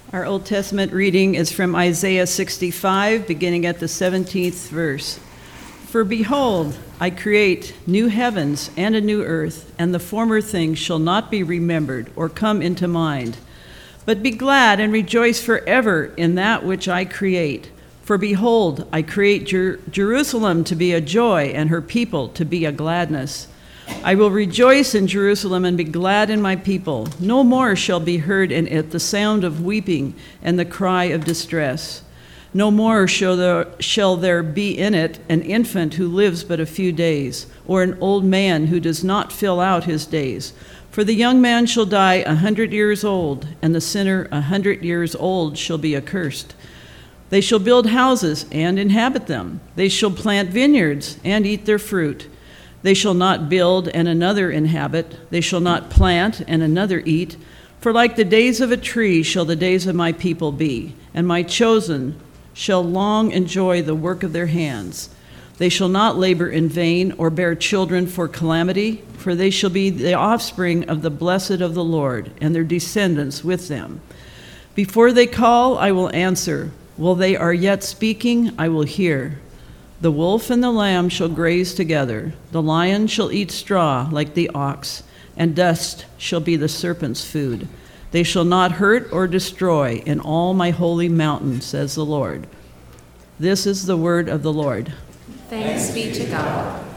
Our Old Testament reading is from Isaiah 65, beginning at the 17th verse. For behold, I create new heavens and a new earth, and the former things shall not be remembered or come into mind. But be glad and rejoice forever in that which I create. For behold, I create Jerusalem to be a joy, and her people to be a gladness. I will rejoice in Jerusalem and be glad in my people. No more shall be heard in it the sound of weeping and the cry of distress. No more shall there be in it an infant who lives but a few days, or an old man who does not fill out his days. For the young man shall die 100 years old, and the sinner 100 years old shall be accursed. They shall build houses and inhabit them. They shall plant vineyards and eat their fruit. They shall not build and another inhabit. They shall not plant and another eat. For like the days of a tree shall the days of my people be, and my chosen shall long enjoy the work of their hands. They shall not labor in vain or bear children for calamity, for they shall be the offspring of the blessed of the Lord, and their descendants with them. Before they call, I will answer. While they are yet speaking, I will hear. The wolf and the lamb shall graze together. The lion shall eat straw like the ox, and dust shall be the serpent's food. They shall not hurt or destroy in all my holy mountain, says the Lord. This is the word of the Lord. Thanks be to God.